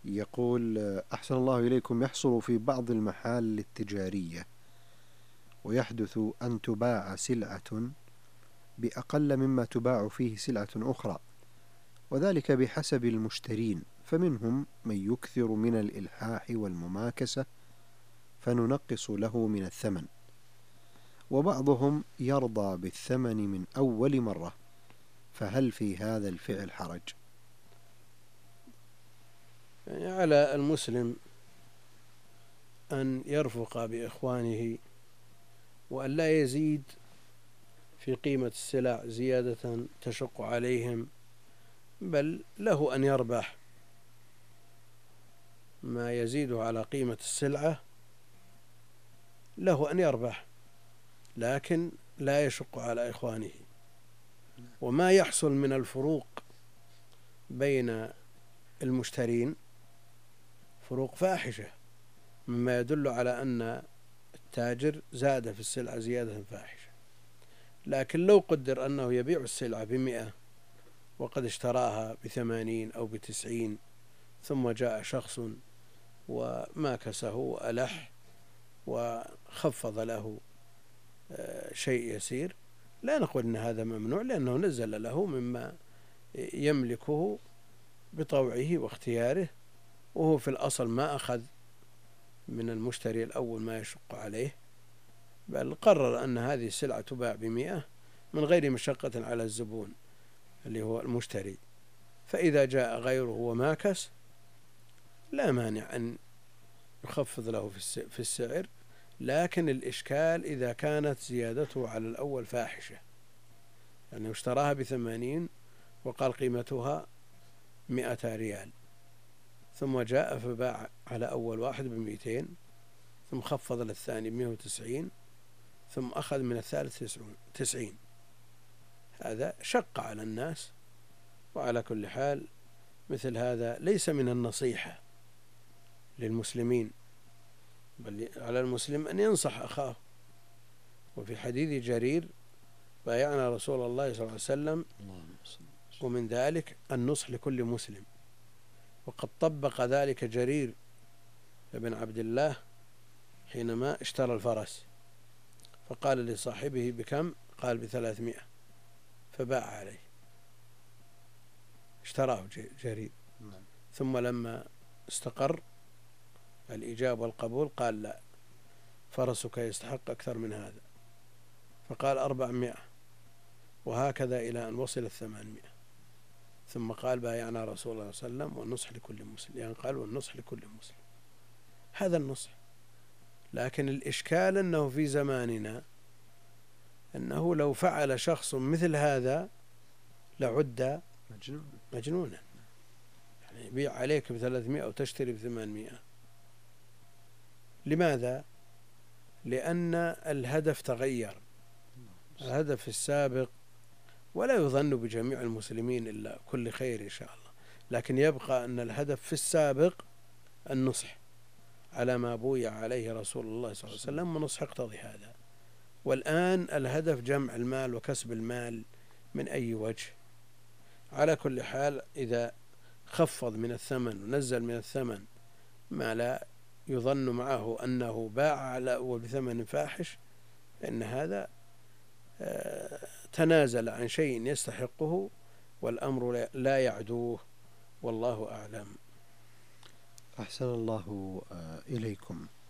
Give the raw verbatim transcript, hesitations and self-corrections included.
يقول: أحسن الله إليكم، يحصل في بعض المحال التجارية ويحدث أن تباع سلعة بأقل مما تباع فيه سلعة أخرى، وذلك بحسب المشترين، فمنهم من يكثر من الإلحاح والمماكسة فننقص له من الثمن، وبعضهم يرضى بالثمن من أول مرة، فهل في هذا الفعل حرج؟ يعني على المسلم أن يرفق بإخوانه وأن لا يزيد في قيمة السلع زيادة تشق عليهم، بل له أن يربح ما يزيده على قيمة السلعة، له أن يربح، لكن لا يشق على إخوانه. وما يحصل من الفروق بين المشترين فروق فاحشة، مما يدل على أن التاجر زاد في السلعة زيادة فاحشة. لكن لو قدر أنه يبيع السلعة بمئة وقد اشتراها بثمانين أو بتسعين، ثم جاء شخص وماكسه وألح وخفض له شيء يسير، لا نقول أن هذا ممنوع، لأنه نزل له مما يملكه بطوعه واختياره، وهو في الأصل ما أخذ من المشتري الأول ما يشق عليه، بل قرر أن هذه السلعة تباع بمئة من غير مشقة على الزبون اللي هو المشتري. فإذا جاء غيره وماكس لا مانع أن يخفض له في السعر، لكن الإشكال إذا كانت زيادته على الأول فاحشة، يعني اشتراها بثمانين وقال قيمتها مئة ريال، ثم جاء فباع على أول واحد بمئتين، ثم خفض للثاني بمئة وتسعين، ثم أخذ من الثالث تسعين، هذا شق على الناس. وعلى كل حال مثل هذا ليس من النصيحة للمسلمين، بل على المسلم أن ينصح أخاه. وفي حديث جرير: بايعنا رسول الله صلى الله عليه وسلم، ومن ذلك النصح لكل مسلم. وقد طبق ذلك جرير بن عبد الله حينما اشترى الفرس، فقال لصاحبه: بكم؟ قال: بثلاثمائة، فباع عليه، اشتراه جرير. ثم لما استقر الإجاب والقبول قال: لا، فرسك يستحق أكثر من هذا، فقال: أربعمائة، وهكذا إلى أن وصل الثمانمائة. ثم قال: بايعنا رسول الله صلى الله عليه وسلم والنصح لكل مسلم، يعني قال: والنصح لكل مسلم. هذا النصح. لكن الإشكال أنه في زماننا أنه لو فعل شخص مثل هذا لعد مجنونا، يعني يبيع عليك بثلاثمائة وتشتري بثمانمائة. لماذا؟ لأن الهدف تغير، الهدف السابق، ولا يظن بجميع المسلمين إلا كل خير إن شاء الله، لكن يبقى أن الهدف في السابق النصح على ما بويع عليه رسول الله صلى الله عليه وسلم، ونصح يقتضي هذا. والآن الهدف جمع المال وكسب المال من أي وجه. على كل حال إذا خفض من الثمن ونزل من الثمن ما لا يظن معه أنه باع على وبثمن فاحش، فإن هذا تنازل عن شيء يستحقه والأمر لا يعدوه، والله أعلم. أحسن الله إليكم.